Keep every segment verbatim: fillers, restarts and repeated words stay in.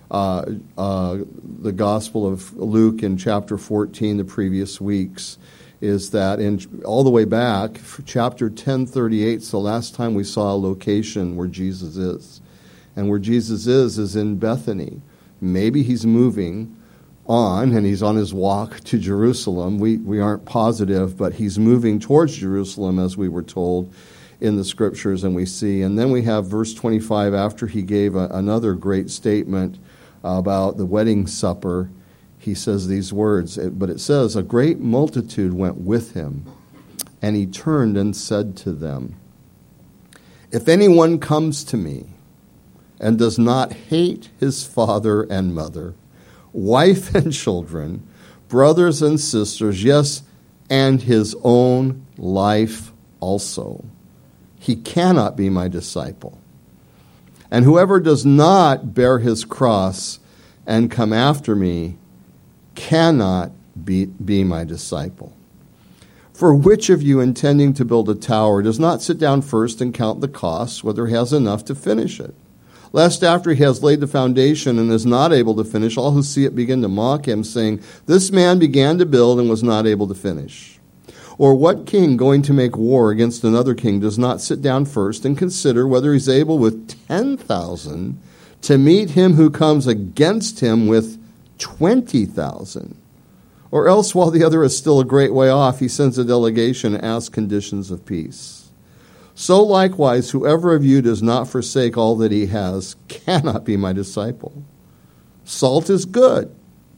uh, uh, the Gospel of Luke in chapter fourteen the previous weeks, is that in all the way back, chapter ten thirty-eight is the last time we saw a location where Jesus is. And where Jesus is is in Bethany. Maybe he's moving on, and he's on his walk to Jerusalem. We, we aren't positive, but he's moving towards Jerusalem, as we were told in the Scriptures, and we see. And then we have verse twenty-five, after he gave a, another great statement about the wedding supper. He says these words, but it says, a great multitude went with him, and he turned and said to them, if anyone comes to me and does not hate his father and mother, wife and children, brothers and sisters, yes, and his own life also, he cannot be my disciple. And whoever does not bear his cross and come after me cannot be, be my disciple. For which of you, intending to build a tower, does not sit down first and count the costs, whether he has enough to finish it? Lest after he has laid the foundation and is not able to finish, all who see it begin to mock him, saying, this man began to build and was not able to finish. Or what king going to make war against another king does not sit down first and consider whether he's able with ten thousand to meet him who comes against him with twenty thousand? Or else, while the other is still a great way off, he sends a delegation and asks conditions of peace. So likewise, whoever of you does not forsake all that he has cannot be my disciple. Salt is good,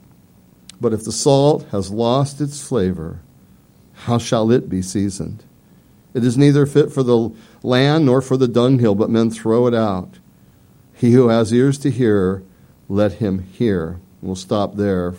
but if the salt has lost its flavor, how shall it be seasoned? It is neither fit for the land nor for the dunghill, but men throw it out. He who has ears to hear, let him hear. We'll stop there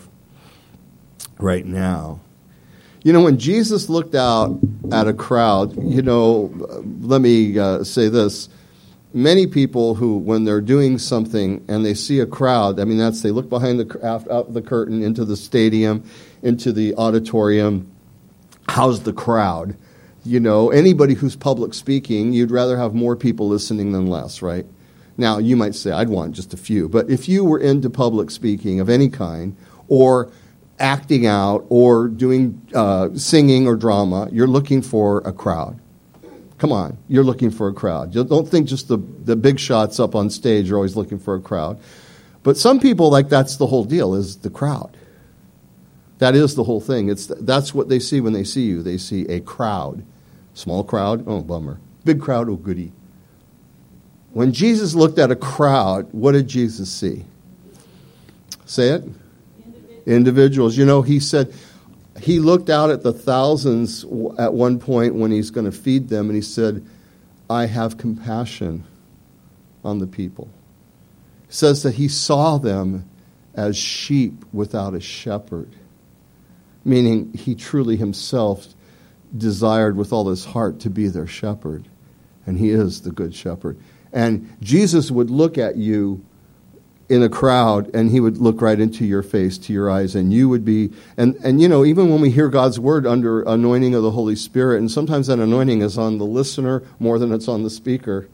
right now. You know, when Jesus looked out at a crowd, you know, let me uh, say this. Many people who, when they're doing something and they see a crowd, I mean, that's they look behind the out, out the curtain into the stadium, into the auditorium. How's the crowd? You know, anybody who's public speaking, you'd rather have more people listening than less, right? Now, you might say, I'd want just a few. But if you were into public speaking of any kind, or acting out, or doing uh, singing or drama, you're looking for a crowd. Come on, you're looking for a crowd. Don't think just the, the big shots up on stage are always looking for a crowd. But some people, like, that's the whole deal, is the crowd. That is the whole thing. It's that's what they see when they see you. They see a crowd. Small crowd, oh, bummer. Big crowd, oh, goody. When Jesus looked at a crowd, what did Jesus see? Say it? Individuals. Individuals. You know, he said, he looked out at the thousands at one point when he's going to feed them, and he said, I have compassion on the people. It says that he saw them as sheep without a shepherd. Meaning he truly himself desired with all his heart to be their shepherd. And he is the good shepherd. And Jesus would look at you in a crowd, and he would look right into your face, to your eyes, and you would be, and, and you know, even when we hear God's word under anointing of the Holy Spirit, and sometimes that anointing is on the listener more than it's on the speaker.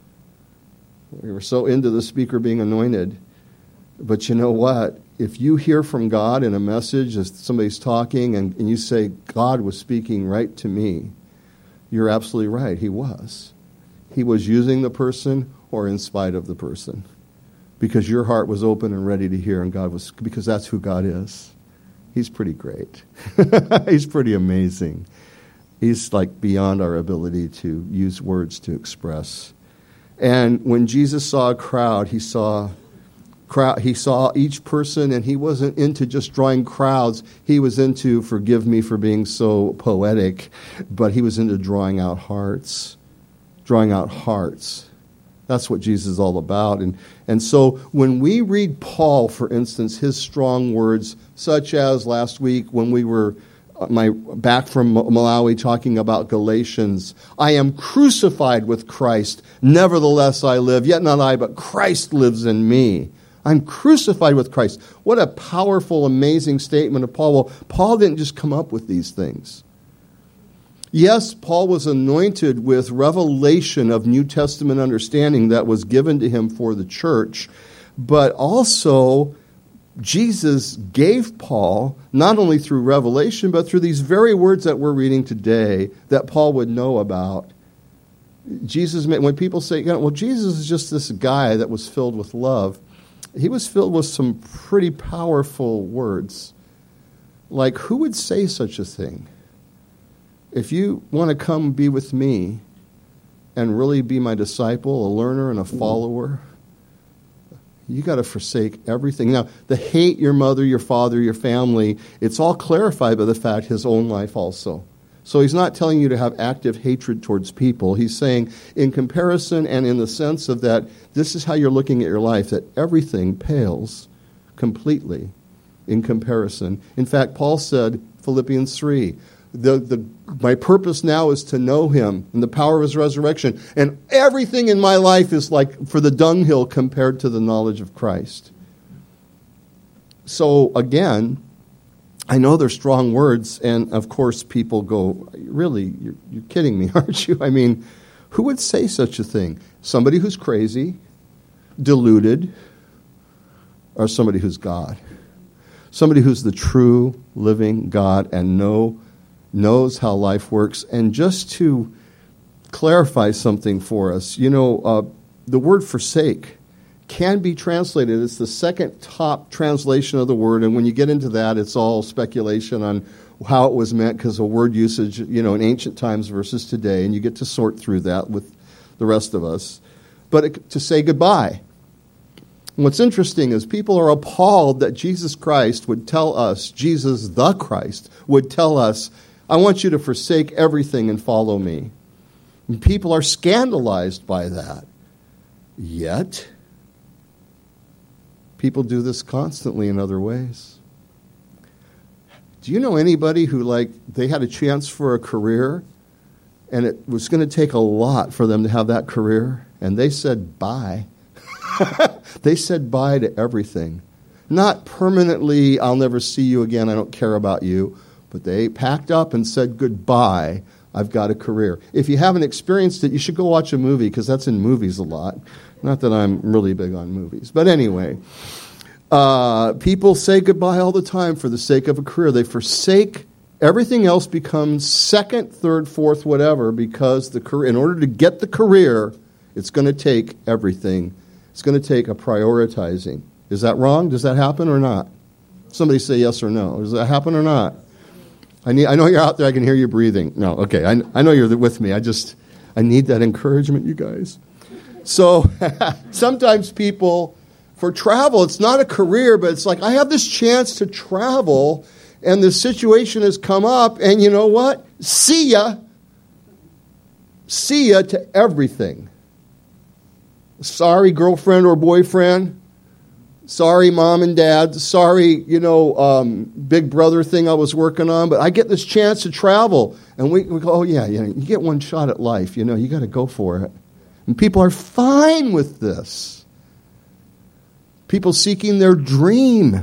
We were so into the speaker being anointed. But you know what? If you hear from God in a message as somebody's talking and, and you say, God was speaking right to me, you're absolutely right. He was. He was using the person or in spite of the person. Because your heart was open and ready to hear, and God was, because that's who God is. He's pretty great. He's pretty amazing. He's like beyond our ability to use words to express. And when Jesus saw a crowd, he saw crowd, he saw each person, and he wasn't into just drawing crowds. He was into, forgive me for being so poetic, but he was into drawing out hearts. Drawing out hearts. That's what Jesus is all about. And, and so when we read Paul, for instance, his strong words, such as last week when we were my back from Malawi talking about Galatians, I am crucified with Christ, nevertheless I live, yet not I, but Christ lives in me. I'm crucified with Christ. What a powerful, amazing statement of Paul. Well, Paul didn't just come up with these things. Yes, Paul was anointed with revelation of New Testament understanding that was given to him for the church, but also Jesus gave Paul, not only through revelation, but through these very words that we're reading today that Paul would know about. Jesus, when people say, you know, well, Jesus is just this guy that was filled with love, he was filled with some pretty powerful words. Like, who would say such a thing? If you want to come be with me and really be my disciple, a learner and a follower, you got to forsake everything. Now, the hate your mother, your father, your family, it's all clarified by the fact his own life also. So he's not telling you to have active hatred towards people. He's saying, in comparison and in the sense of that, this is how you're looking at your life, that everything pales completely in comparison. In fact, Paul said, Philippians three, the, the, my purpose now is to know him and the power of his resurrection. And everything in my life is like for the dunghill compared to the knowledge of Christ. So again, I know they're strong words, and of course people go, really, you're, you're kidding me, aren't you? I mean, who would say such a thing? Somebody who's crazy, deluded, or somebody who's God? Somebody who's the true living God and know, knows how life works. And just to clarify something for us, you know, uh, the word forsake can be translated. It's the second top translation of the word, and when you get into that, it's all speculation on how it was meant because of word usage, you know, in ancient times versus today, and you get to sort through that with the rest of us. But it, to say goodbye. And what's interesting is people are appalled that Jesus Christ would tell us, Jesus the Christ would tell us, I want you to forsake everything and follow me. And people are scandalized by that. Yet, people do this constantly in other ways. Do you know anybody who, like, they had a chance for a career, and it was going to take a lot for them to have that career, and they said bye. They said bye to everything. Not permanently, I'll never see you again, I don't care about you, but they packed up and said goodbye, I've got a career. If you haven't experienced it, you should go watch a movie, because that's in movies a lot. Not that I'm really big on movies. But anyway, uh, people say goodbye all the time for the sake of a career. They forsake everything else, becomes second, third, fourth, whatever, because the career, in order to get the career, it's going to take everything. It's going to take a prioritizing. Is that wrong? Does that happen or not? Somebody say yes or no. Does that happen or not? I need. I know you're out there. I can hear you breathing. No, okay. I, I know you're with me. I just, I need that encouragement, you guys. So sometimes people, for travel, it's not a career, but it's like, I have this chance to travel, and this situation has come up, and you know what? See ya. See ya to everything. Sorry, girlfriend or boyfriend. Sorry, mom and dad. Sorry, you know, um, big brother thing I was working on, but I get this chance to travel. And we, we go, oh, yeah, yeah, you get one shot at life. You know, you got to go for it. And people are fine with this. People seeking their dream.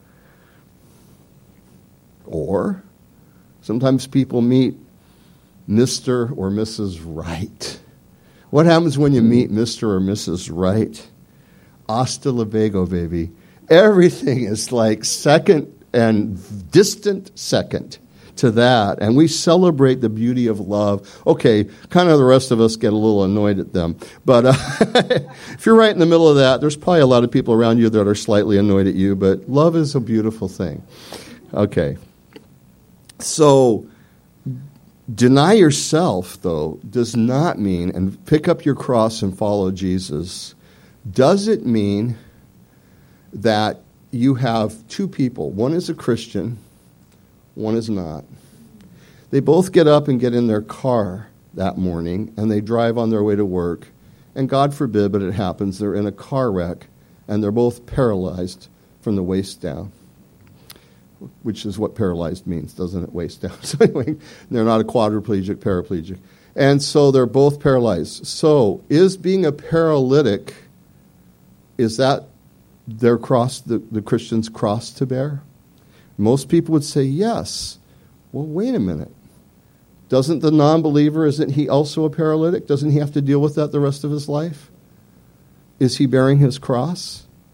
Or sometimes people meet Mister or Missus Right. What happens when you meet Mister or Missus Right? Hasta luego, baby. Everything is like second and distant second to that. And we celebrate the beauty of love. Okay, kind of the rest of us get a little annoyed at them. But uh, if you're right in the middle of that, there's probably a lot of people around you that are slightly annoyed at you. But love is a beautiful thing. Okay. So, deny yourself, though, does not mean, and pick up your cross and follow Jesus, does it mean that you have two people? One is a Christian, one is not. They both get up and get in their car that morning, and they drive on their way to work. And God forbid, but it happens, they're in a car wreck, and they're both paralyzed from the waist down. Which is what paralyzed means, doesn't it? Waist down. So anyway, they're not a quadriplegic, paraplegic. And so they're both paralyzed. So is being a paralytic, is that their cross, the, the Christian's cross to bear? Most people would say yes. Well, wait a minute. Doesn't the non-believer, isn't he also a paralytic? Doesn't he have to deal with that the rest of his life? Is he bearing his cross?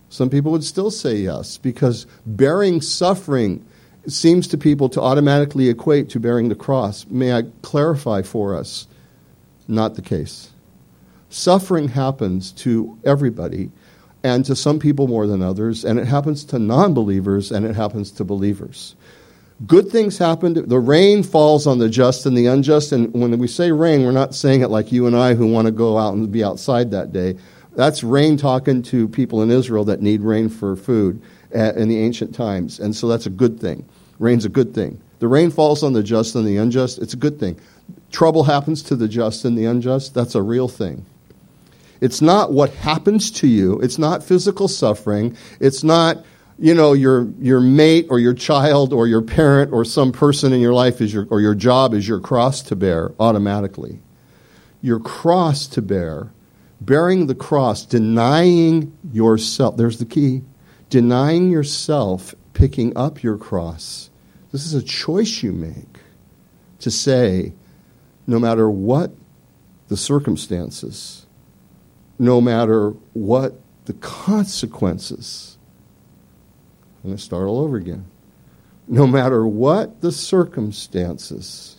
Some people would still say yes, because bearing suffering seems to people to automatically equate to bearing the cross. May I clarify for us? Not the case. Suffering happens to everybody, and to some people more than others, and it happens to non-believers, and it happens to believers. Good things happen. To, the rain falls on the just and the unjust, and when we say rain, we're not saying it like you and I who want to go out and be outside that day. That's rain talking to people in Israel that need rain for food in the ancient times, and so that's a good thing. Rain's a good thing. The rain falls on the just and the unjust. It's a good thing. Trouble happens to the just and the unjust. That's a real thing. It's not what happens to you. It's not physical suffering. It's not, you know, your your mate or your child or your parent or some person in your life is your or your job is your cross to bear automatically. Your cross to bear, bearing the cross, denying yourself. There's the key. Denying yourself, picking up your cross. This is a choice you make to say, no matter what the circumstances, no matter what the consequences, I'm going to start all over again. No matter what the circumstances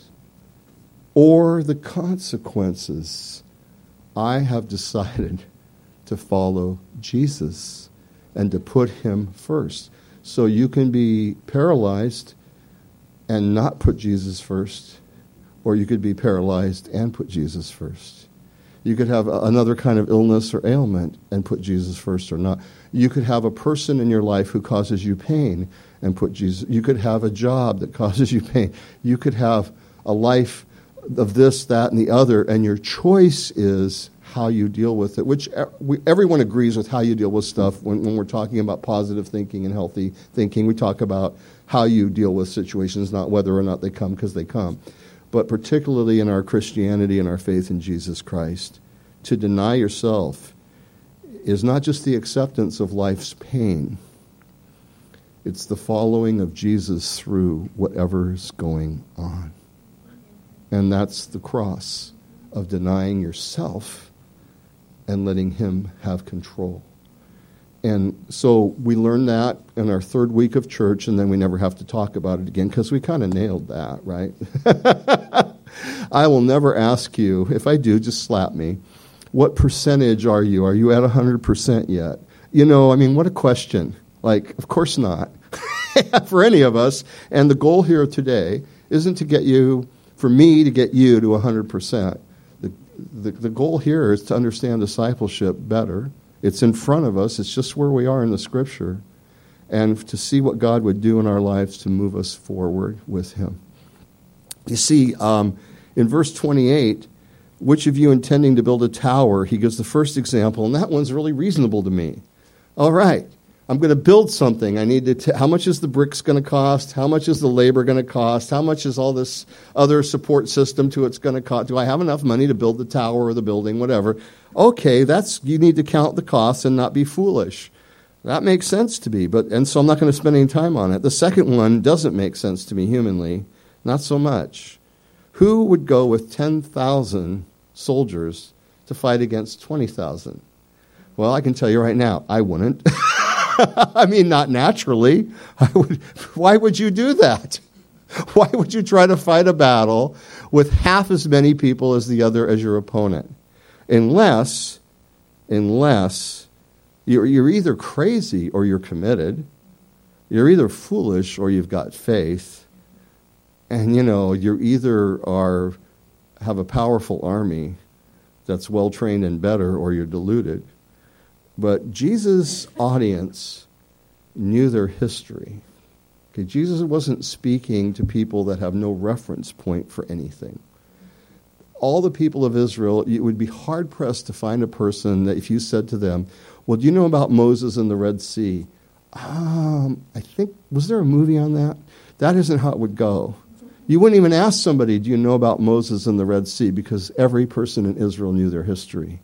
or the consequences, I have decided to follow Jesus and to put him first. So you can be paralyzed and not put Jesus first, or you could be paralyzed and put Jesus first. You could have another kind of illness or ailment and put Jesus first or not. You could have a person in your life who causes you pain and put Jesus. You could have a job that causes you pain. You could have a life of this, that, and the other, and your choice is how you deal with it, which we, everyone agrees with how you deal with stuff. When, when we're talking about positive thinking and healthy thinking, we talk about how you deal with situations, not whether or not they come, because they come. But particularly in our Christianity and our faith in Jesus Christ, to deny yourself is not just the acceptance of life's pain. It's the following of Jesus through whatever's going on. And that's the cross of denying yourself and letting him have control. And so we learned that in our third week of church, and then we never have to talk about it again because we kind of nailed that, right? I will never ask you, if I do, just slap me, what percentage are you? Are you at one hundred percent yet? You know, I mean, what a question. Like, of course not, for any of us. And the goal here today isn't to get you, for me to get you to one hundred percent. The, the, the goal here is to understand discipleship better. It's in front of us. It's just where we are in the Scripture. And to see what God would do in our lives to move us forward with him. You see, um, in verse twenty-eight, which of you intending to build a tower, he gives the first example, and that one's really reasonable to me. All right, I'm going to build something. I need to. T- how much is the bricks going to cost? How much is the labor going to cost? How much is all this other support system to it's going to cost? Do I have enough money to build the tower or the building, whatever? Okay, that's you need to count the costs and not be foolish. That makes sense to me, but and so I'm not going to spend any time on it. The second one doesn't make sense to me humanly, not so much. Who would go with ten thousand soldiers to fight against twenty thousand? Well, I can tell you right now, I wouldn't. I mean, not naturally. I would, why would you do that? Why would you try to fight a battle with half as many people as the other as your opponent? Unless, unless you're, you're either crazy or you're committed. You're either foolish or you've got faith. And, you know, you either are have a powerful army that's well-trained and better, or you're deluded. But Jesus' audience knew their history. Okay, Jesus wasn't speaking to people that have no reference point for anything. All the people of Israel, it would be hard-pressed to find a person that if you said to them, well, do you know about Moses and the Red Sea? Um, I think, was there a movie on that? That isn't how it would go. You wouldn't even ask somebody, do you know about Moses and the Red Sea? Because every person in Israel knew their history.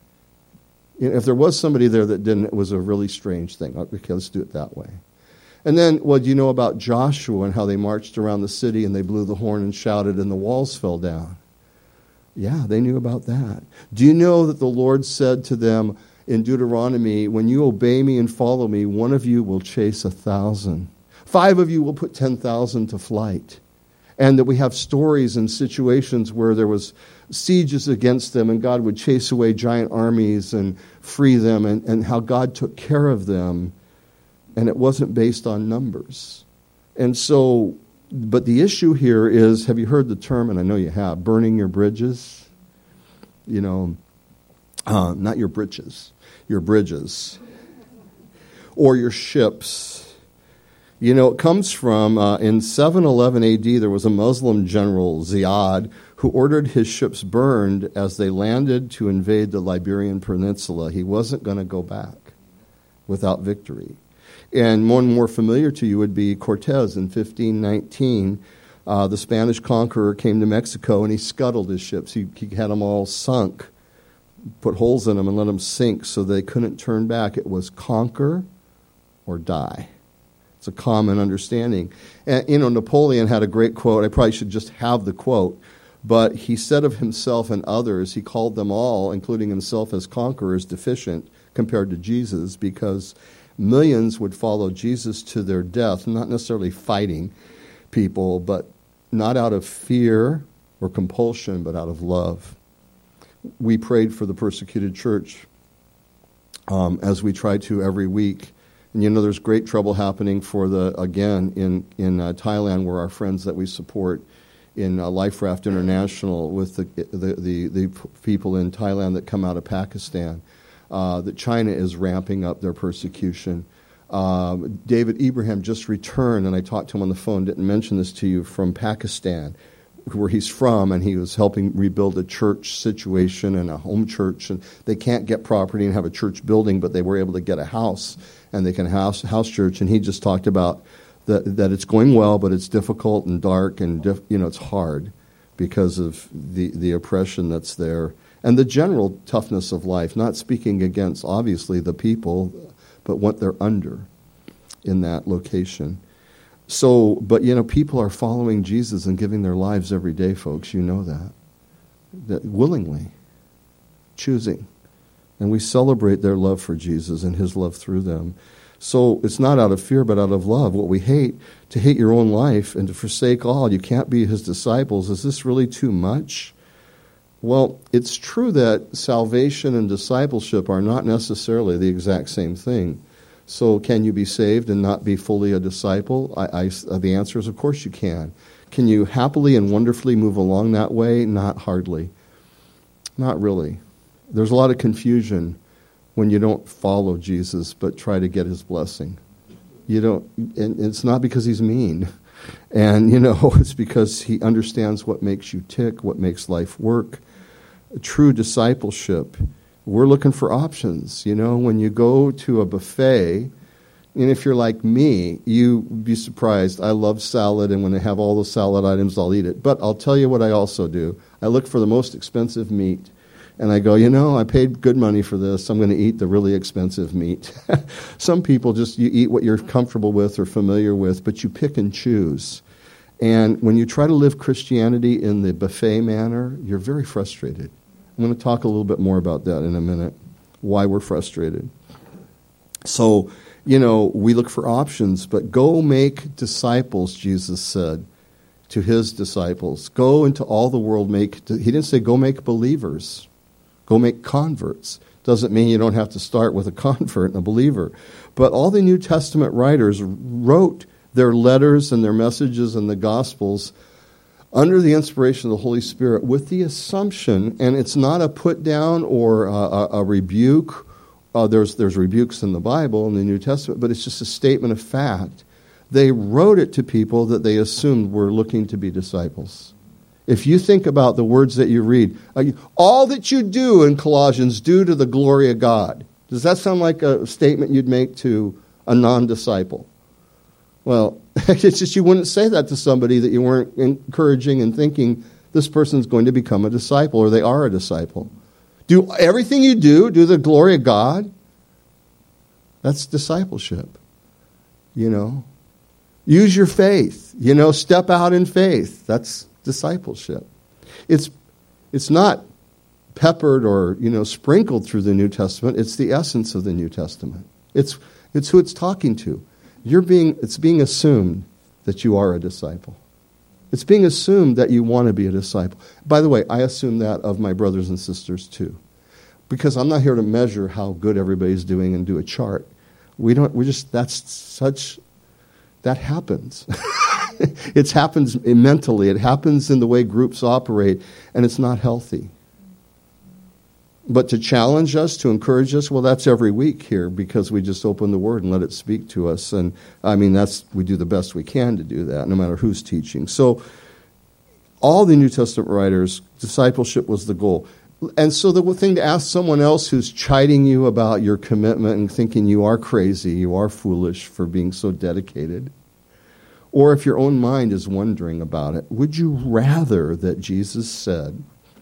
You know, if there was somebody there that didn't, it was a really strange thing. Okay, let's do it that way. And then, well, do you know about Joshua and how they marched around the city and they blew the horn and shouted and the walls fell down? Yeah, they knew about that. Do you know that the Lord said to them, in Deuteronomy, when you obey me and follow me, one of you will chase a thousand. Five of you will put ten thousand to flight. And that we have stories and situations where there was sieges against them and God would chase away giant armies and free them, and, and how God took care of them. And it wasn't based on numbers. And so, but the issue here is, have you heard the term, and I know you have, burning your bridges? You know, uh, not your britches, your bridges. Or your ships. You know, it comes from, uh, in seven eleven A D, there was a Muslim general, Ziyad, who ordered his ships burned as they landed to invade the Iberian Peninsula. He wasn't going to go back without victory. And one more familiar to you would be Cortez in fifteen nineteen. Uh, the Spanish conqueror came to Mexico and he scuttled his ships. He, he had them all sunk, put holes in them and let them sink so they couldn't turn back. It was conquer or die. It's a common understanding. And, you know, Napoleon had a great quote. I probably should just have the quote. But he said of himself and others, he called them all, including himself as conquerors, deficient compared to Jesus, because millions would follow Jesus to their death, not necessarily fighting people, but not out of fear or compulsion, but out of love. We prayed for the persecuted church um, as we try to every week. And you know, there's great trouble happening for the, again, in, in uh, Thailand, where our friends that we support in uh, Life Raft International with the, the, the, the people in Thailand that come out of Pakistan, uh, that China is ramping up their persecution. Uh, David Ibrahim just returned, and I talked to him on the phone, didn't mention this to you, from Pakistan, where he's from, and he was helping rebuild a church situation and a home church. And they can't get property and have a church building, but they were able to get a house, and they can house house church. And he just talked about that that it's going well, but it's difficult and dark, and diff, you know it's hard because of the the oppression that's there and the general toughness of life. Not speaking against obviously the people, but what they're under in that location. So, but, you know, people are following Jesus and giving their lives every day, folks. You know that. That willingly, choosing. And we celebrate their love for Jesus and his love through them. So it's not out of fear, but out of love. What we hate, to hate your own life and to forsake all. You can't be his disciples. Is this really too much? Well, it's true that salvation and discipleship are not necessarily the exact same thing. So can you be saved and not be fully a disciple? I, I, the answer is, of course you can. Can you happily and wonderfully move along that way? Not hardly. Not really. There's a lot of confusion when you don't follow Jesus but try to get his blessing. You don't, and it's not because he's mean. And, you know, it's because he understands what makes you tick, what makes life work. True discipleship, we're looking for options. You know, when you go to a buffet, and if you're like me, you'd be surprised. I love salad, and when they have all the salad items, I'll eat it. But I'll tell you what I also do. I look for the most expensive meat, and I go, you know, I paid good money for this. I'm going to eat the really expensive meat. Some people just, you eat what you're comfortable with or familiar with, but you pick and choose. And when you try to live Christianity in the buffet manner, you're very frustrated. I'm going to talk a little bit more about that in a minute, why we're frustrated. So, you know, we look for options, but go make disciples, Jesus said to his disciples. Go into all the world, make, he didn't say go make believers, go make converts. Doesn't mean you don't have to start with a convert and a believer. But all the New Testament writers wrote their letters and their messages and the Gospels under the inspiration of the Holy Spirit with the assumption, and it's not a put down or a, a, a rebuke. Uh, there's there's rebukes in the Bible, in the New Testament, but it's just a statement of fact. They wrote it to people that they assumed were looking to be disciples. If you think about the words that you read, uh, all that you do in Colossians, do to the glory of God. Does that sound like a statement you'd make to a non-disciple? Well, it's just you wouldn't say that to somebody that you weren't encouraging and thinking this person's going to become a disciple or they are a disciple. Do everything you do, do the glory of God. That's discipleship. You know, use your faith. You know, step out in faith. That's discipleship. It's it's not peppered or, you know, sprinkled through the New Testament. It's the essence of the New Testament. It's it's who it's talking to. You're being it's being assumed that you are a disciple. It's being assumed that you want to be a disciple. By the way, I assume that of my brothers and sisters too, because I'm not here to measure how good everybody's doing and do a chart. We don't. We just that's such that happens. It happens mentally. It happens in the way groups operate, and it's not healthy. But to challenge us, to encourage us, well, that's every week here because we just open the Word and let it speak to us. And, I mean, that's we do the best we can to do that, no matter who's teaching. So all the New Testament writers, discipleship was the goal. And so the thing to ask someone else who's chiding you about your commitment and thinking you are crazy, you are foolish for being so dedicated, or if your own mind is wondering about it, would you rather that Jesus said,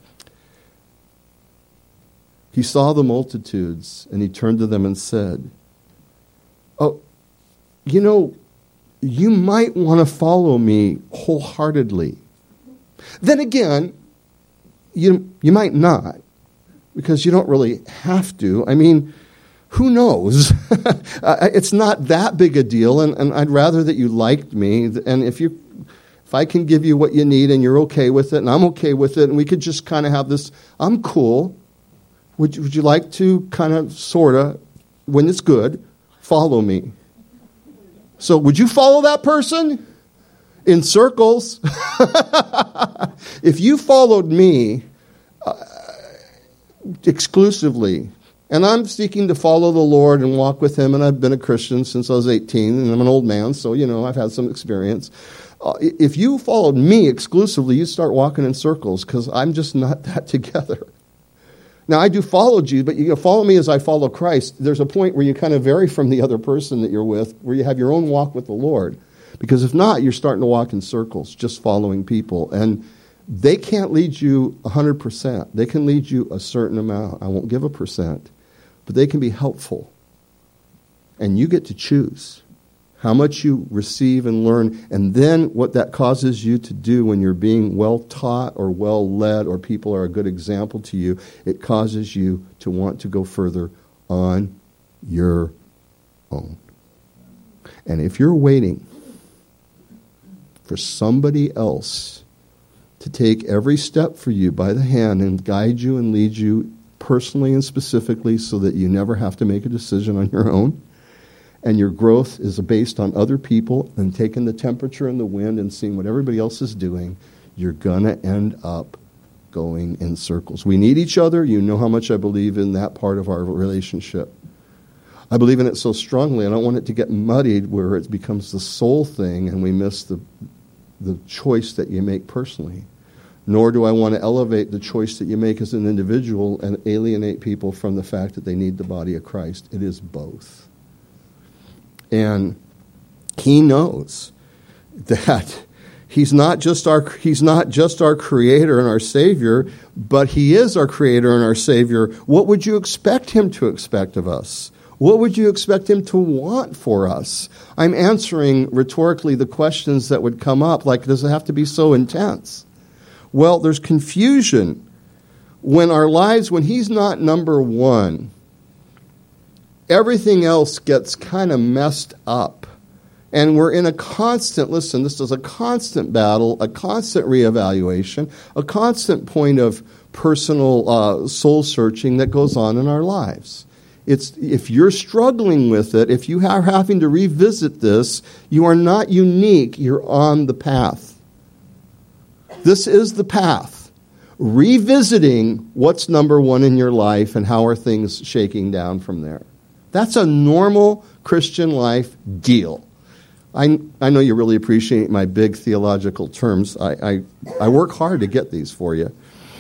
he saw the multitudes and he turned to them and said, oh, you know, you might want to follow me wholeheartedly. Then again, you you might not, because you don't really have to. I mean, who knows? It's not that big a deal, and, and I'd rather that you liked me. And if you, if I can give you what you need and you're okay with it, and I'm okay with it, and we could just kind of have this, I'm cool. Would you, would you like to kind of, sort of, when it's good, follow me? So would you follow that person? In circles. If you followed me uh, exclusively, and I'm seeking to follow the Lord and walk with Him, and I've been a Christian since I was eighteen, and I'm an old man, so, you know, I've had some experience. Uh, if you followed me exclusively, you'd start walking in circles, because I'm just not that together. Now, I do follow you, but you follow me as I follow Christ. There's a point where you kind of vary from the other person that you're with, where you have your own walk with the Lord. Because if not, you're starting to walk in circles, just following people. And they can't lead you one hundred percent. They can lead you a certain amount. I won't give a percent. But they can be helpful. And you get to choose how much you receive and learn. And then what that causes you to do when you're being well taught or well led, or people are a good example to you, it causes you to want to go further on your own. And if you're waiting for somebody else to take every step for you by the hand and guide you and lead you personally and specifically so that you never have to make a decision on your own, and your growth is based on other people and taking the temperature and the wind and seeing what everybody else is doing, you're going to end up going in circles. We need each other. You know how much I believe in that part of our relationship. I believe in it so strongly. I don't want it to get muddied where it becomes the sole thing and we miss the the choice that you make personally. Nor do I want to elevate the choice that you make as an individual and alienate people from the fact that they need the body of Christ. It is both. And He knows that He's not just our He's not just our Creator and our Savior, but He is our Creator and our Savior. What would you expect Him to expect of us? What would you expect Him to want for us? I'm answering rhetorically the questions that would come up, like, does it have to be so intense? Well, there's confusion when our lives, when He's not number one, everything else gets kind of messed up. And we're in a constant, listen, this is a constant battle, a constant reevaluation, a constant point of personal uh, soul searching that goes on in our lives. It's, if you're struggling with it, if you are having to revisit this, you are not unique. You're on the path. This is the path. Revisiting what's number one in your life and how are things shaking down from there. That's a normal Christian life deal. I, I know you really appreciate my big theological terms. I, I, I work hard to get these for you.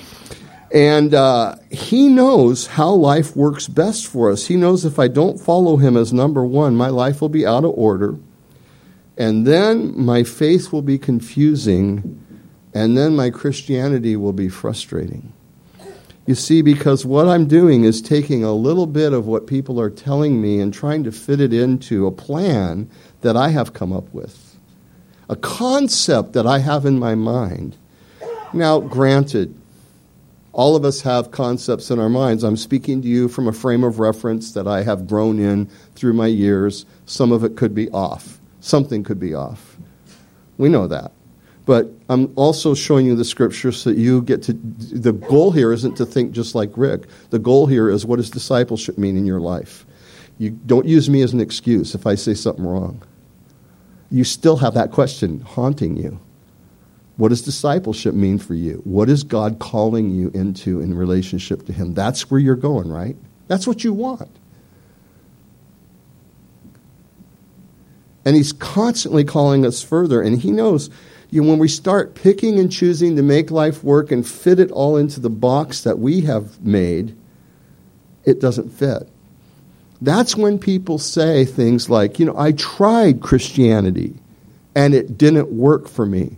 And uh, He knows how life works best for us. He knows if I don't follow Him as number one, my life will be out of order. And then my faith will be confusing. And then my Christianity will be frustrating. You see, because what I'm doing is taking a little bit of what people are telling me and trying to fit it into a plan that I have come up with. A concept that I have in my mind. Now, granted, All of us have concepts in our minds. I'm speaking to you from a frame of reference that I have grown in through my years. Some of it could be off. Something could be off. We know that. But I'm also showing you the scripture so that you get to, the goal here isn't to think just like Rick. The goal here is, what does discipleship mean in your life? You don't use me as an excuse if I say something wrong. You still have that question haunting you. What does discipleship mean for you? What is God calling you into in relationship to him? That's where you're going, right? That's what you want. And he's constantly calling us further. And he knows, you know, when we start picking and choosing to make life work and fit it all into the box that we have made, it doesn't fit. That's when people say things like, you know, I tried Christianity and it didn't work for me.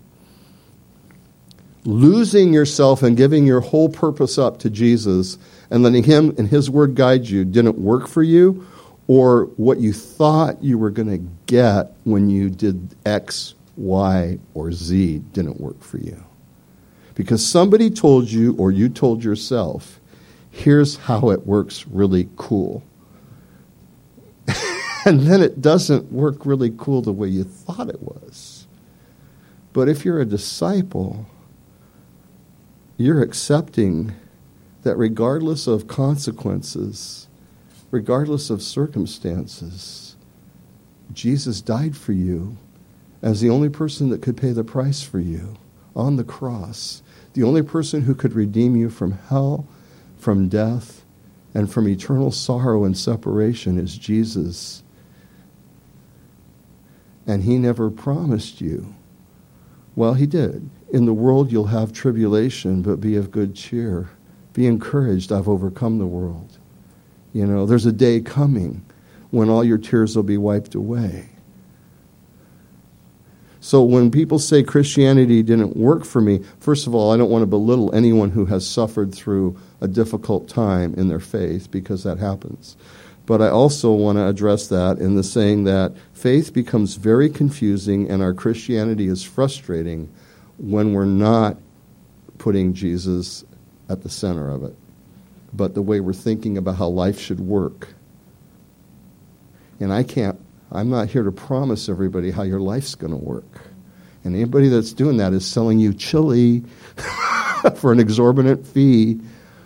Losing yourself and giving your whole purpose up to Jesus and letting him and his word guide you didn't work for you, or what you thought you were going to get when you did X, Y, or Z didn't work for you. Because somebody told you, or you told yourself, here's how it works really cool. And then it doesn't work really cool the way you thought it was. But if you're a disciple, you're accepting that regardless of consequences, regardless of circumstances, Jesus died for you as the only person that could pay the price for you on the cross, the only person who could redeem you from hell, from death, and from eternal sorrow and separation is Jesus. And he never promised you. Well, he did. In the world you'll have tribulation, but be of good cheer. Be encouraged, I've overcome the world. You know, there's a day coming when all your tears will be wiped away. So when people say Christianity didn't work for me, first of all, I don't want to belittle anyone who has suffered through a difficult time in their faith, because that happens. But I also want to address that in the saying that faith becomes very confusing and our Christianity is frustrating when we're not putting Jesus at the center of it, but the way we're thinking about how life should work. And I can't, I'm not here to promise everybody how your life's going to work. And anybody that's doing that is selling you chili for an exorbitant fee.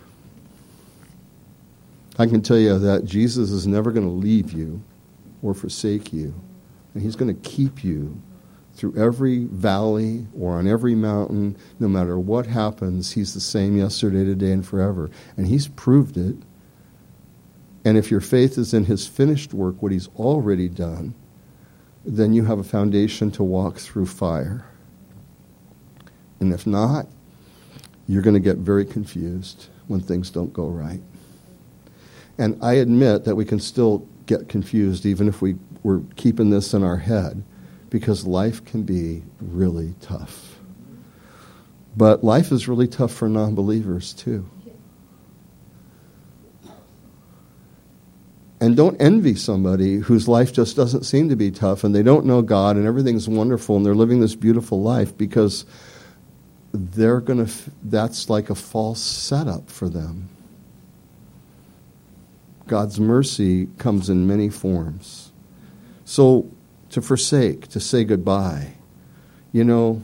I can tell you that Jesus is never going to leave you or forsake you. And he's going to keep you through every valley or on every mountain. No matter what happens, he's the same yesterday, today, and forever. And he's proved it. And if your faith is in his finished work, what he's already done, then you have a foundation to walk through fire. And if not, you're going to get very confused when things don't go right. And I admit that we can still get confused even if we, we're keeping this in our head, because life can be really tough. But life is really tough for non-believers too. And don't envy somebody whose life just doesn't seem to be tough and they don't know God and everything's wonderful and they're living this beautiful life, because they're going to, that's like a false setup for them. God's mercy comes in many forms. So to forsake, to say goodbye, you know,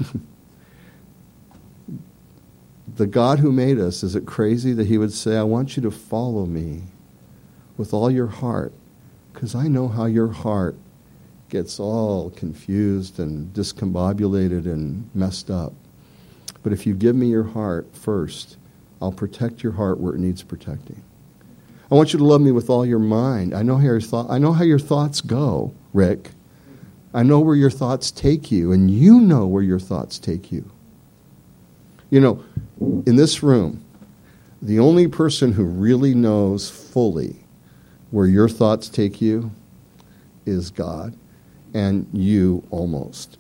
the God who made us, is it crazy that he would say, I want you to follow me with all your heart, because I know how your heart gets all confused and discombobulated and messed up. But if you give me your heart first, I'll protect your heart where it needs protecting. I want you to love me with all your mind. I know how your thought, I know how your thoughts go, Rick. I know where your thoughts take you, and you know where your thoughts take you. You know, in this room, the only person who really knows fully where your thoughts take you is God, and you almost.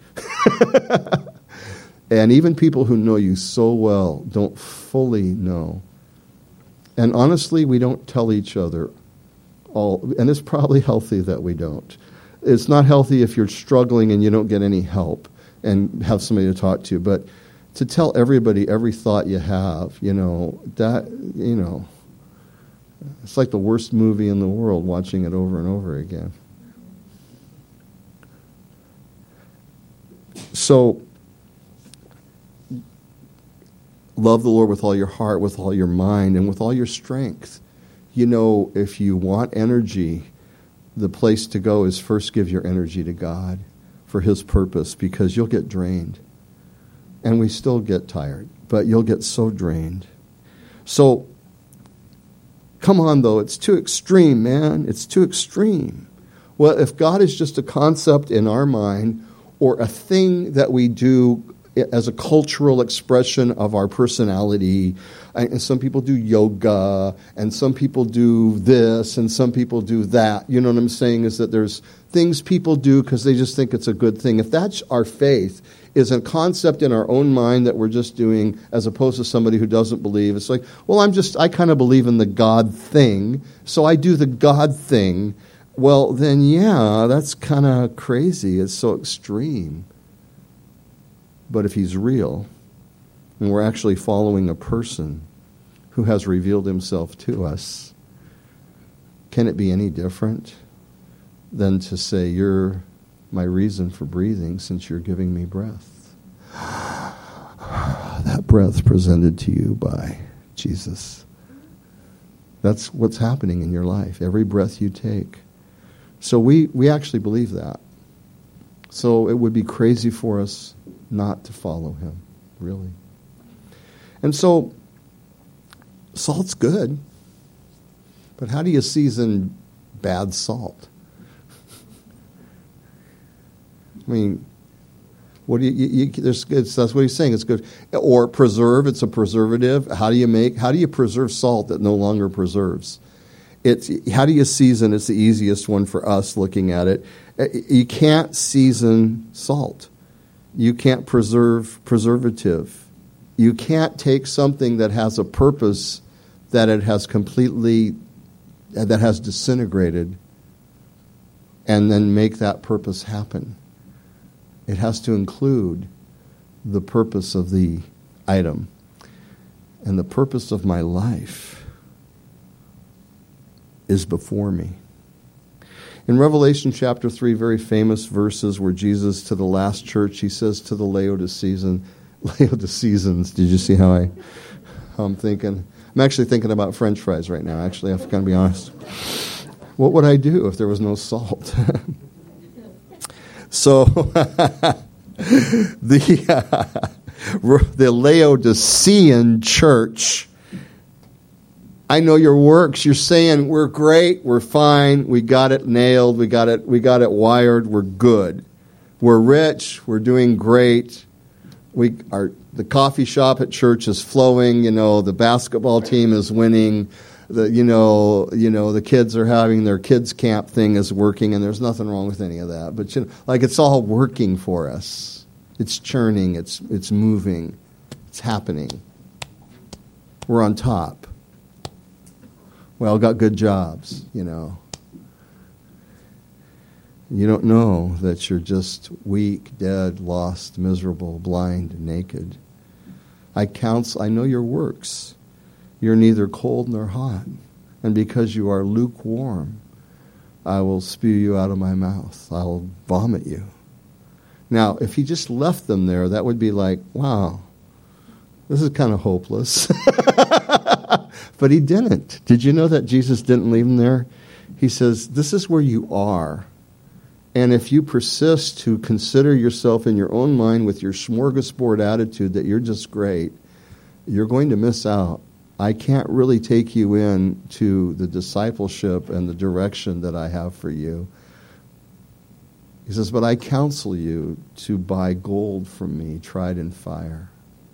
And even people who know you so well don't fully know. And honestly, we don't tell each other all, and it's probably healthy that we don't. It's not healthy if you're struggling and you don't get any help and have somebody to talk to, but to tell everybody every thought you have, you know, that, you know, it's like the worst movie in the world watching it over and over again. So, love the Lord with all your heart, with all your mind, and with all your strength. You know, if you want energy, the place to go is first give your energy to God for His purpose, because you'll get drained. And we still get tired, but you'll get so drained. So, come on, though. It's too extreme, man. It's too extreme. Well, if God is just a concept in our mind or a thing that we do as a cultural expression of our personality, and some people do yoga, and some people do this, and some people do that. You know what I'm saying? Is that there's things people do because they just think it's a good thing. If that's our faith, is a concept in our own mind that we're just doing, as opposed to somebody who doesn't believe. It's like, well, I'm just, I kind of believe in the God thing, so I do the God thing. Well, then, yeah, that's kind of crazy. It's so extreme. But if He's real, and we're actually following a person who has revealed Himself to us, can it be any different than to say, you're my reason for breathing since you're giving me breath? That breath presented to you by Jesus. That's what's happening in your life, every breath you take. So we, we actually believe that. So it would be crazy for us not to follow Him, really. And so, salt's good, but how do you season bad salt? I mean, what do you, you, you there's good, that's what he's saying, it's good. Or preserve, it's a preservative. How do you make, how do you preserve salt that no longer preserves? It's, how do you season? It's the easiest one for us looking at it. You can't season salt. You can't preserve preservative. You can't take something that has a purpose that it has completely, that has disintegrated, and then make that purpose happen. It has to include the purpose of the item. And the purpose of my life is before me. In Revelation chapter three, very famous verses where Jesus, to the last church, He says to the Laodiceans, Laodiceans, did you see how, I, how I'm thinking? I'm actually thinking about French fries right now, actually, I've got to be honest. What would I do if there was no salt? So, the, uh, the Laodicean church, I know your works. You're saying we're great, we're fine, we got it nailed, we got it, we got it wired, we're good. We're rich, we're doing great. We are, the coffee shop at church is flowing, you know, the basketball team is winning, the you know, you know, the kids are having their kids camp thing is working, and there's nothing wrong with any of that. But you know, like it's all working for us. It's churning, it's it's moving, it's happening. We're on top. We all got good jobs, you know. You don't know that you're just weak, dead, lost, miserable, blind, naked. I counsel, I know your works. You're neither cold nor hot. And because you are lukewarm, I will spew you out of my mouth. I will vomit you. Now, if He just left them there, that would be like, wow, this is kind of hopeless. But He didn't. Did you know that Jesus didn't leave them there? He says, this is where you are. And if you persist to consider yourself in your own mind with your smorgasbord attitude that you're just great, you're going to miss out. I can't really take you in to the discipleship and the direction that I have for you. He says, but I counsel you to buy gold from me, tried in fire.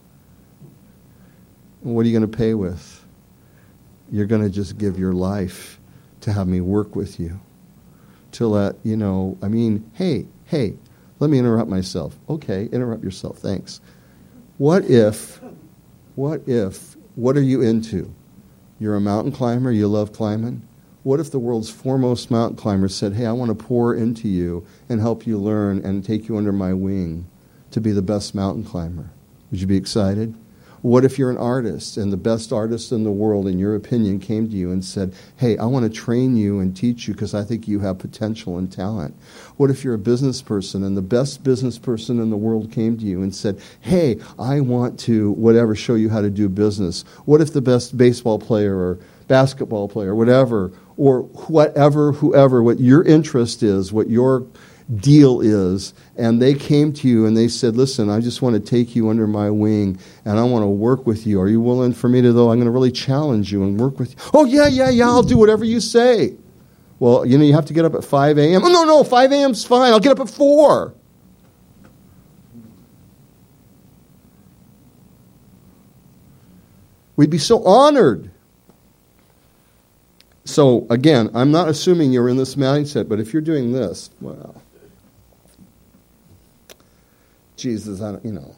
And what are you going to pay with? You're going to just give your life to have me work with you. To let, you know, I mean, hey, hey, let me interrupt myself. Okay, interrupt yourself, thanks. What if, what if, what are you into? You're a mountain climber, you love climbing? What if the world's foremost mountain climber said, hey, I want to pour into you and help you learn and take you under my wing to be the best mountain climber? Would you be excited? What if you're an artist and the best artist in the world, in your opinion, came to you and said, hey, I want to train you and teach you because I think you have potential and talent? What if you're a business person and the best business person in the world came to you and said, hey, I want to, whatever, show you how to do business? What if the best baseball player or basketball player, whatever, or whatever, whoever, what your interest is, what your deal is, and they came to you and they said, listen, I just want to take you under my wing and I want to work with you. Are you willing for me to, though, I'm going to really challenge you and work with you? Oh, yeah, yeah, yeah, I'll do whatever you say. Well, you know, you have to get up at five a.m. Oh, no, no, five a.m.'s fine. I'll get up at four. We'd be so honored. So, again, I'm not assuming you're in this mindset, but if you're doing this, well, Jesus, I don't, you know,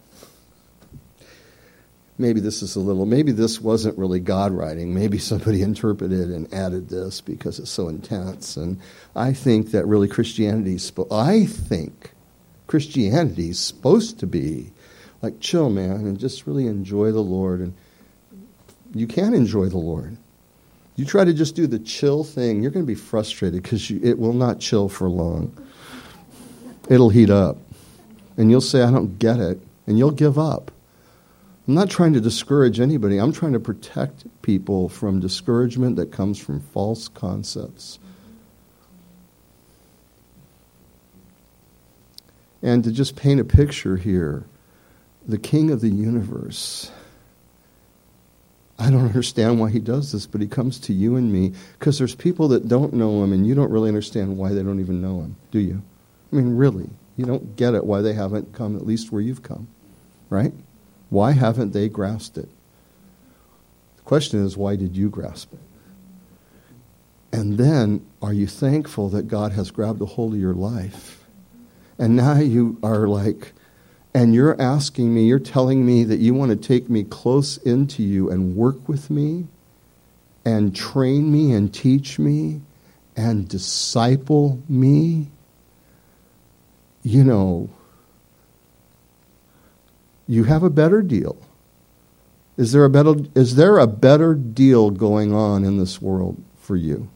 maybe this is a little, maybe this wasn't really God writing. Maybe somebody interpreted and added this because it's so intense. And I think that really Christianity, I think Christianity is supposed to be like, chill, man, and just really enjoy the Lord. And you can enjoy the Lord. You try to just do the chill thing, you're going to be frustrated because it will not chill for long. It'll heat up. And you'll say, I don't get it. And you'll give up. I'm not trying to discourage anybody. I'm trying to protect people from discouragement that comes from false concepts. And to just paint a picture here, the King of the universe, I don't understand why he does this, but he comes to you and me because there's people that don't know him and you don't really understand why they don't even know him, do you? I mean, really. You don't get it why they haven't come at least where you've come, right? Why haven't they grasped it? The question is, why did you grasp it? And then, are you thankful that God has grabbed a hold of your life? And now you are like, and you're asking me, you're telling me that you want to take me close into you and work with me and train me and teach me and disciple me? You know, you have a better deal. Is there a better, is there a better deal going on in this world for you?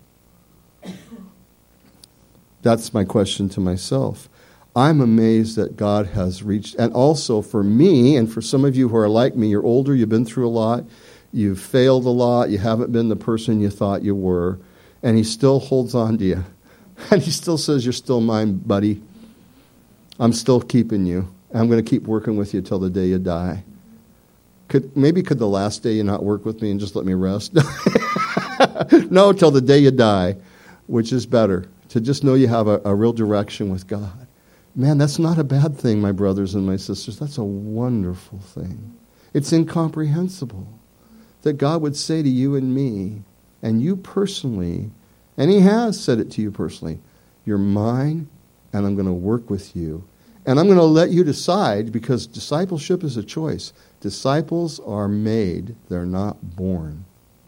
That's my question to myself. I'm amazed that God has reached, and also for me, and for some of you who are like me, you're older, you've been through a lot, you've failed a lot, you haven't been the person you thought you were, and he still holds on to you. And he still says, you're still mine, buddy. I'm still keeping you. I'm going to keep working with you till the day you die. Could maybe could the last day you not work with me and just let me rest? No, till the day you die, which is better. To just know you have a, a real direction with God. Man, that's not a bad thing, my brothers and my sisters. That's a wonderful thing. It's incomprehensible that God would say to you and me, and you personally, and he has said it to you personally, you're mine, and I'm going to work with you. And I'm going to let you decide, because discipleship is a choice. Disciples are made, they're not born.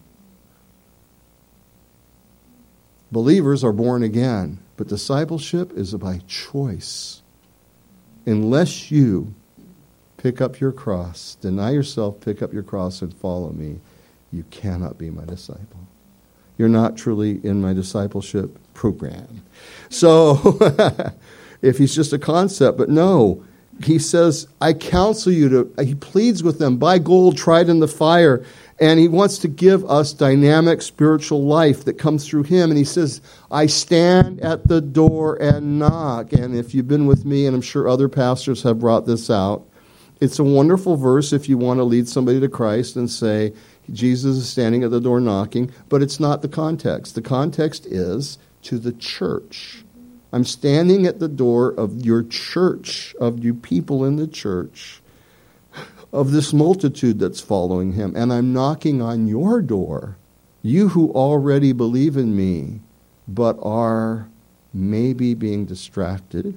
Believers are born again, but discipleship is by choice. Unless you pick up your cross, deny yourself, pick up your cross, and follow me, you cannot be my disciple. You're not truly in my discipleship program. So, if he's just a concept, but no, he says, I counsel you to, he pleads with them, buy gold tried in the fire. And he wants to give us dynamic spiritual life that comes through him. And he says, I stand at the door and knock. And if you've been with me, and I'm sure other pastors have brought this out, it's a wonderful verse if you want to lead somebody to Christ and say, Jesus is standing at the door knocking. But it's not the context. The context is to the church. I'm standing at the door of your church, of you people in the church, of this multitude that's following him, and I'm knocking on your door, you who already believe in me, but are maybe being distracted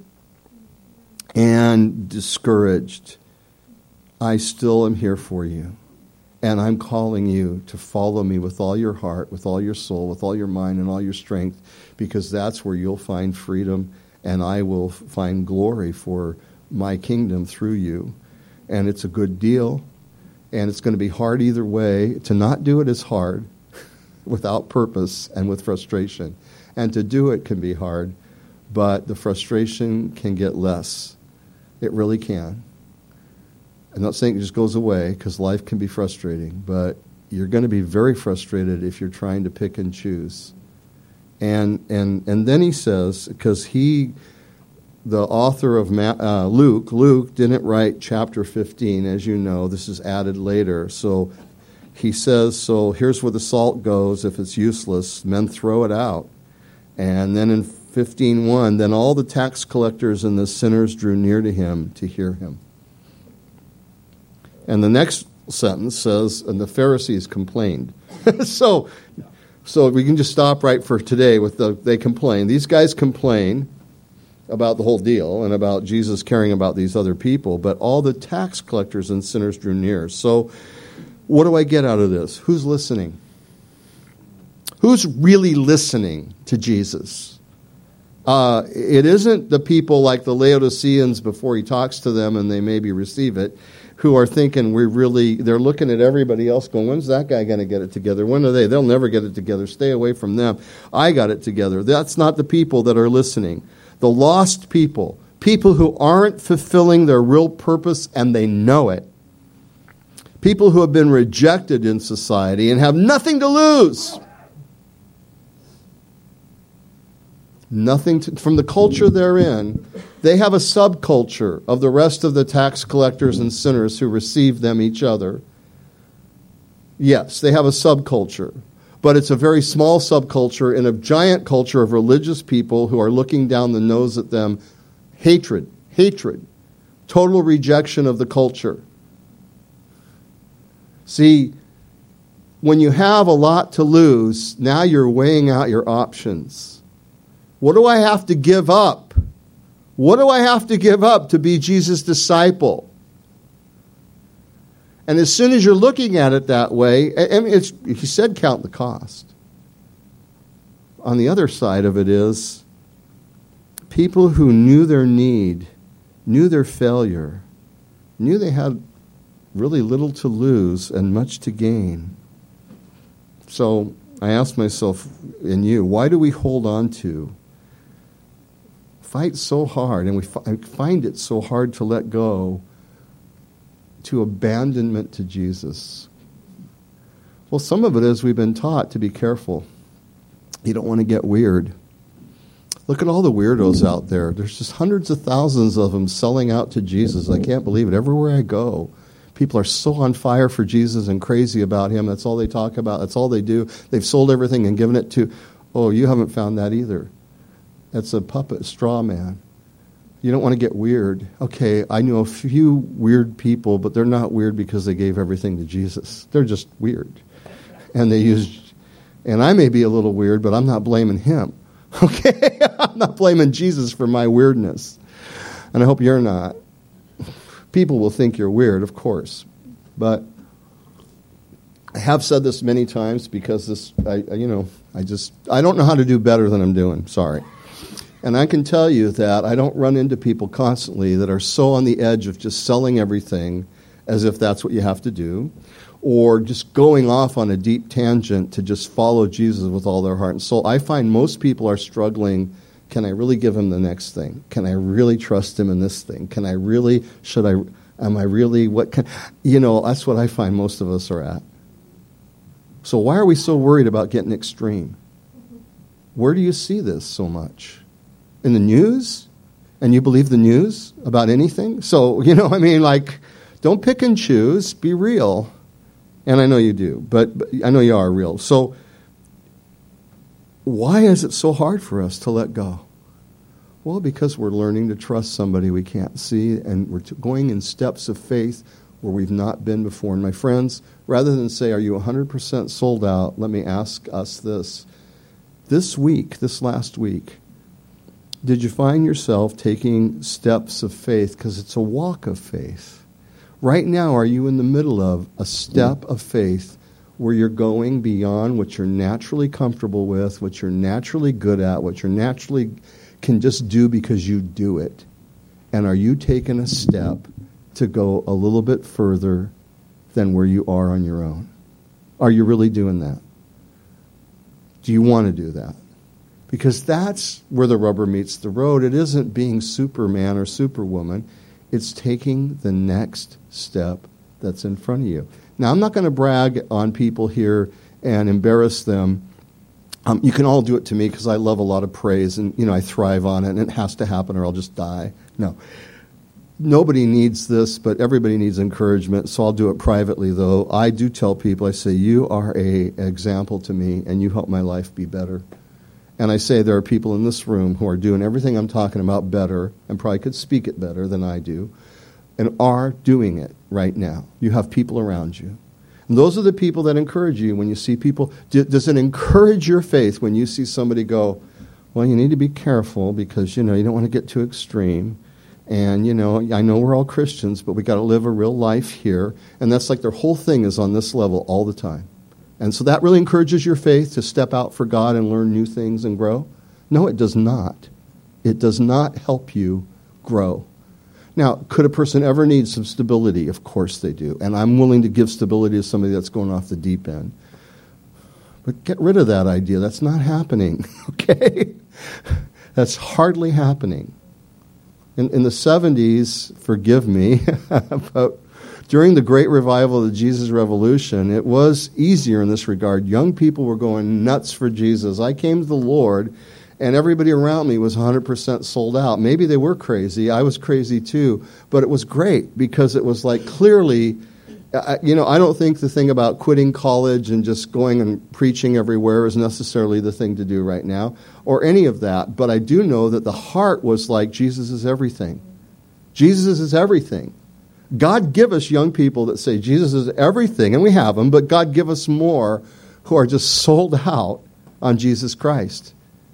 and discouraged. I still am here for you, and I'm calling you to follow me with all your heart, with all your soul, with all your mind, and all your strength, because that's where you'll find freedom, and I will find glory for my kingdom through you. and it's a good deal, and it's going to be hard either way. To not do it is hard, without purpose and with frustration. And to do it can be hard, but the frustration can get less. It really can. I'm not saying it just goes away, because life can be frustrating, but you're going to be very frustrated if you're trying to pick and choose. And and and then he says, because he, the author of Ma- uh, Luke, Luke didn't write chapter fifteen, as you know. This is added later. So he says, so here's where the salt goes. If it's useless, men throw it out. And then in fifteen one, then all the tax collectors and the sinners drew near to him to hear him. And the next sentence says, and the Pharisees complained. so, so we can just stop right for today with the, they complain. These guys complain about the whole deal and about Jesus caring about these other people, but all the tax collectors and sinners drew near. So what do I get out of this? Who's listening? Who's really listening to Jesus? Uh, it isn't the people like the Laodiceans before he talks to them and they maybe receive it, who are thinking we really, they're looking at everybody else going, when's that guy going to get it together? When are they? They'll never get it together. Stay away from them. I got it together. That's not the people that are listening. The lost people, people who aren't fulfilling their real purpose and they know it. People who have been rejected in society and have nothing to lose. Nothing to, from the culture they're in. They have a subculture of the rest of the tax collectors and sinners who receive them each other. Yes, they have a subculture. But it's a very small subculture in a giant culture of religious people who are looking down the nose at them. Hatred, hatred, total rejection of the culture. See, when you have a lot to lose, now you're weighing out your options. What do I have to give up? What do I have to give up to be Jesus' disciple? And as soon as you're looking at it that way, I mean, it's, he said count the cost. On the other side of it is people who knew their need, knew their failure, knew they had really little to lose and much to gain. So I ask myself and you, why do we hold on to, fight so hard, and we find it so hard to let go, to abandonment to Jesus? Well, some of it is we've been taught to be careful. You don't want to get weird. Look at all the weirdos out there. There's just hundreds of thousands of them selling out to Jesus. I can't believe it. Everywhere I go, people are so on fire for Jesus and crazy about him. That's all they talk about. That's all they do. They've sold everything and given it to, oh, you haven't found that either. That's a puppet, straw man. You don't want to get weird. Okay, I know a few weird people, but they're not weird because they gave everything to Jesus. They're just weird. And they use, and I may be a little weird, but I'm not blaming him. Okay? I'm not blaming Jesus for my weirdness. And I hope you're not. People will think you're weird, of course. But I have said this many times because this, I, you know, I just, I don't know how to do better than I'm doing. Sorry. And I can tell you that I don't run into people constantly that are so on the edge of just selling everything as if that's what you have to do, or just going off on a deep tangent to just follow Jesus with all their heart and soul. I find most people are struggling. Can I really give him the next thing? Can I really trust him in this thing? Can I really, should I, am I really, what can, you know, that's what I find most of us are at. So why are we so worried about getting extreme? Where do you see this so much? In the news? And you believe the news about anything? So, you know, I mean, like, don't pick and choose. Be real. And I know you do, but, but I know you are real. So why is it so hard for us to let go? Well, because we're learning to trust somebody we can't see, and we're going in steps of faith where we've not been before. And my friends, rather than say, are you one hundred percent sold out, let me ask us this. This week, this last week, did you find yourself taking steps of faith? Because it's a walk of faith. Right now, are you in the middle of a step of faith where you're going beyond what you're naturally comfortable with, what you're naturally good at, what you're naturally can just do because you do it? And are you taking a step to go a little bit further than where you are on your own? Are you really doing that? Do you want to do that? Because that's where the rubber meets the road. It isn't being Superman or Superwoman. It's taking the next step that's in front of you. Now, I'm not going to brag on people here and embarrass them. Um, you can all do it to me because I love a lot of praise, and you know I thrive on it, and it has to happen or I'll just die. No. Nobody needs this, but everybody needs encouragement, so I'll do it privately, though. I do tell people, I say, you are a example to me, and you help my life be better. And I say there are people in this room who are doing everything I'm talking about better, and probably could speak it better than I do, and are doing it right now. You have people around you. And those are the people that encourage you when you see people. Does it encourage your faith when you see somebody go, well, you need to be careful because, you know, you don't want to get too extreme. And, you know, I know we're all Christians, but we got to live a real life here. And that's like their whole thing is on this level all the time. And so that really encourages your faith to step out for God and learn new things and grow? No, it does not. It does not help you grow. Now, could a person ever need some stability? Of course they do. And I'm willing to give stability to somebody that's going off the deep end. But get rid of that idea. That's not happening, okay? That's hardly happening. In, in the seventies, forgive me, but during the Great Revival of the Jesus Revolution, it was easier in this regard. Young people were going nuts for Jesus. I came to the Lord, and everybody around me was one hundred percent sold out. Maybe they were crazy. I was crazy too. But it was great because it was like clearly, I, you know, I don't think the thing about quitting college and just going and preaching everywhere is necessarily the thing to do right now, or any of that. But I do know that the heart was like, Jesus is everything. Jesus is everything. God give us young people that say Jesus is everything, and we have them, but God give us more who are just sold out on Jesus Christ.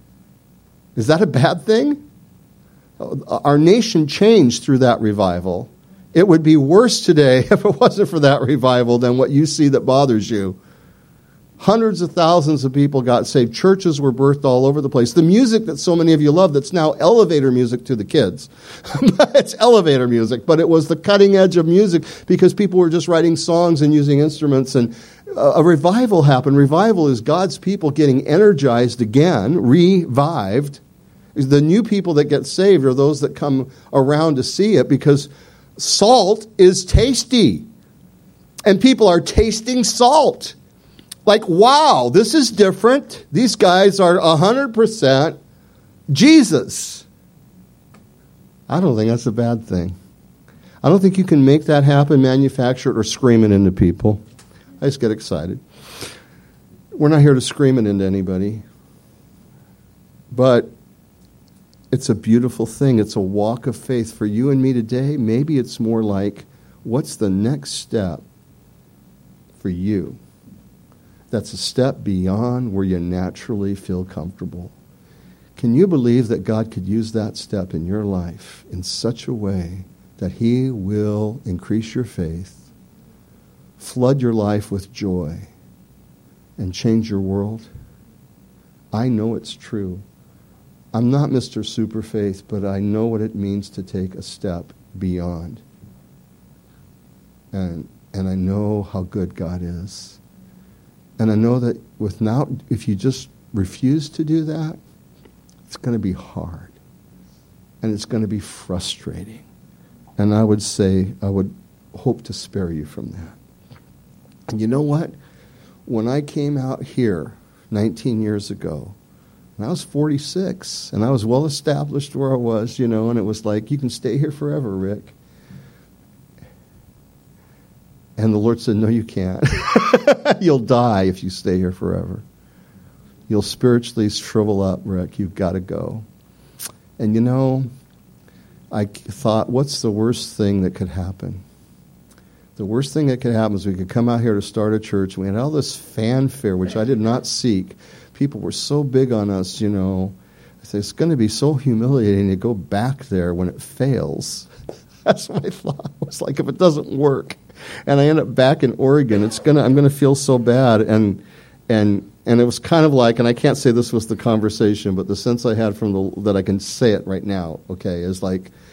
Is that a bad thing? Our nation changed through that revival. It would be worse today if it wasn't for that revival than what you see that bothers you. Hundreds of thousands of people got saved. Churches were birthed all over the place. The music that so many of you love, that's now elevator music to the kids. It's elevator music, but it was the cutting edge of music because people were just writing songs and using instruments. And a revival happened. Revival is God's people getting energized again, revived. The new people that get saved are those that come around to see it because salt is tasty. And people are tasting salt. Like, wow, this is different. These guys are one hundred percent Jesus. I don't think that's a bad thing. I don't think you can make that happen, manufacture it, or scream it into people. I just get excited. We're not here to scream it into anybody. But it's a beautiful thing. It's a walk of faith. For you and me today, maybe it's more like, what's the next step for you? That's a step beyond where you naturally feel comfortable. Can you believe that God could use that step in your life in such a way that He will increase your faith, flood your life with joy, and change your world? I know it's true. I'm not Mister Superfaith, but I know what it means to take a step beyond. And, and I know how good God is. And I know that without, if you just refuse to do that, it's going to be hard. And it's going to be frustrating. And I would say, I would hope to spare you from that. And you know what? When I came out here nineteen years ago, and I was forty-six, and I was well established where I was, you know, and it was like, you can stay here forever, Rick. And the Lord said, no, you can't. You'll die if you stay here forever. You'll spiritually shrivel up, Rick. You've got to go. And you know, I thought, what's the worst thing that could happen? The worst thing that could happen is we could come out here to start a church. We had all this fanfare, which I did not seek. People were so big on us, you know. I said, it's going to be so humiliating to go back there when it fails. That's what I thought. It was like, if it doesn't work, and I end up back in Oregon, it's gonna. I'm gonna feel so bad, and and and it was kind of like, and I can't say this was the conversation, but the sense I had from the that I can say it right now. Okay, is like,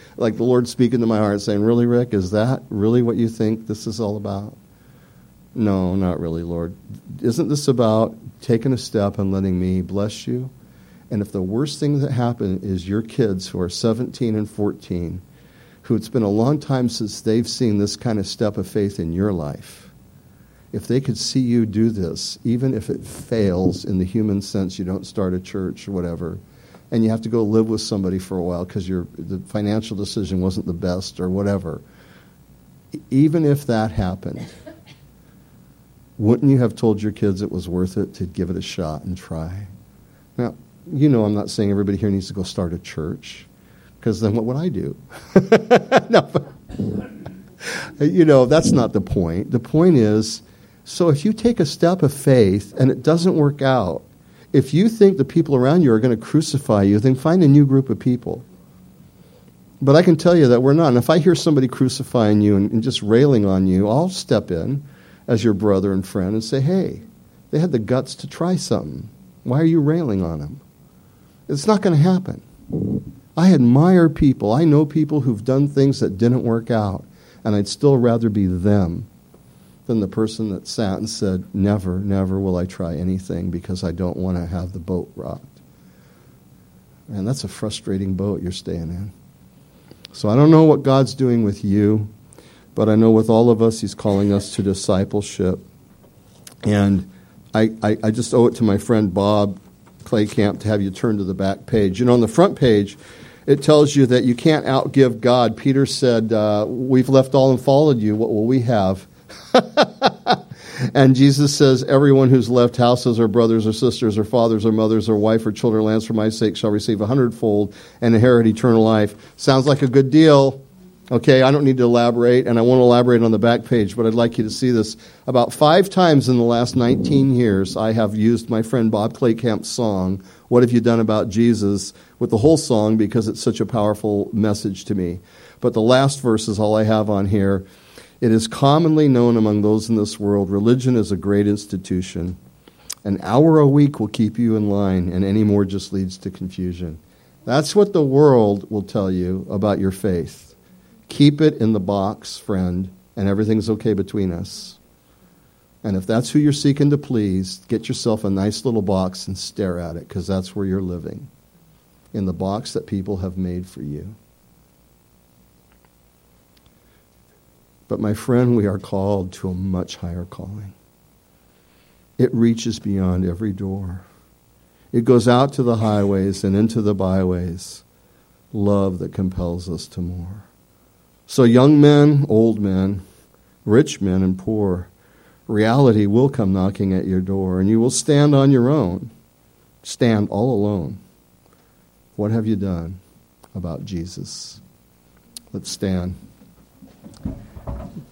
like the Lord speaking to my heart saying, really, Rick, is that really what you think this is all about? No, not really, Lord. Isn't this about taking a step and letting me bless you? And if the worst thing that happened is your kids who are seventeen and fourteen, who it's been a long time since they've seen this kind of step of faith in your life, if they could see you do this, even if it fails in the human sense, you don't start a church or whatever, and you have to go live with somebody for a while because your the financial decision wasn't the best or whatever, even if that happened, wouldn't you have told your kids it was worth it to give it a shot and try? Now, you know I'm not saying everybody here needs to go start a church, because then what would I do? No, but, you know, that's not the point. The point is, so if you take a step of faith and it doesn't work out, if you think the people around you are going to crucify you, then find a new group of people. But I can tell you that we're not. And if I hear somebody crucifying you and, and just railing on you, I'll step in as your brother and friend and say, hey, they had the guts to try something. Why are you railing on them? It's not going to happen. I admire people. I know people who've done things that didn't work out, and I'd still rather be them than the person that sat and said, never, never will I try anything because I don't want to have the boat rocked. And that's a frustrating boat you're staying in. So I don't know what God's doing with you, but I know with all of us, he's calling us to discipleship. And I, I, I just owe it to my friend Bob Claycamp to have you turn to the back page. You know, on the front page, it tells you that you can't outgive God. Peter said, uh, we've left all and followed you. What will we have? And Jesus says, everyone who's left houses or brothers or sisters or fathers or mothers or wife or children or lands for my sake shall receive a hundredfold and inherit eternal life. Sounds like a good deal. Okay, I don't need to elaborate, and I won't elaborate on the back page, but I'd like you to see this. About five times in the last nineteen years, I have used my friend Bob Claycamp's song, What Have You Done About Jesus, with the whole song because it's such a powerful message to me. But the last verse is all I have on here. It is commonly known among those in this world, religion is a great institution. An hour a week will keep you in line, and any more just leads to confusion. That's what the world will tell you about your faith. Keep it in the box, friend, and everything's okay between us. And if that's who you're seeking to please, get yourself a nice little box and stare at it, because that's where you're living, in the box that people have made for you. But my friend, we are called to a much higher calling. It reaches beyond every door. It goes out to the highways and into the byways. Love that compels us to more. So young men, old men, rich men and poor, reality will come knocking at your door, and you will stand on your own, stand all alone. What have you done about Jesus? Let's stand.